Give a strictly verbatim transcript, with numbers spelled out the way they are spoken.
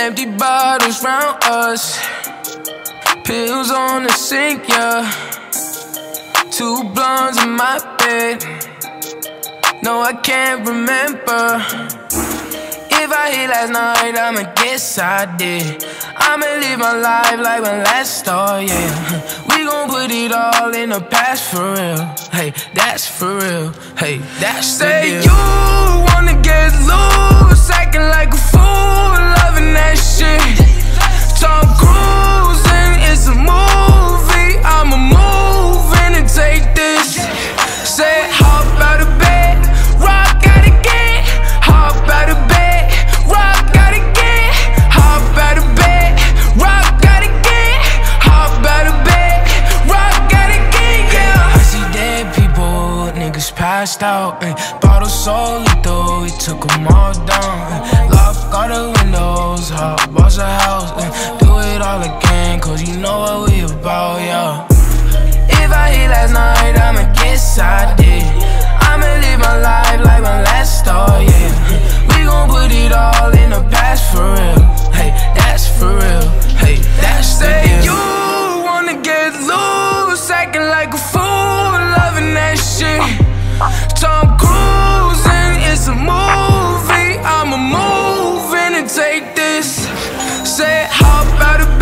Empty bottles round us, pills on the sink, yeah. Two blondes in my bed, no, I can't remember. If I hit last night, I'ma guess I did. I'ma live my life like when last star, yeah. We gon' put it all in the past for real. Hey, that's for real. Hey, that's the deal. Say you wanna get loose, acting like a fool, loving that shit. Tom Cruise and it's a movie. I'ma move in and take this. Say hop out of bed, rock out again. Hop out of bed, rock out again. Hop out of bed, rock out again. Hop out of bed, rock out again, yeah. I see dead people, niggas passed out, and bottles so lethal, we took them all down, and lock all the windows, hop wash the house, and do it all again, cause you know what we about, yeah. If I hit last night, I'ma guess I did. I'ma live my life like my last star, yeah. We gon' put it all in the past for real. Hey, that's for real. Hey, that's the deal. You wanna get loose, acting like a fool, loving that shit. Tom Cruise and it's a movie. I'ma move in and take this. Say hop out of bed,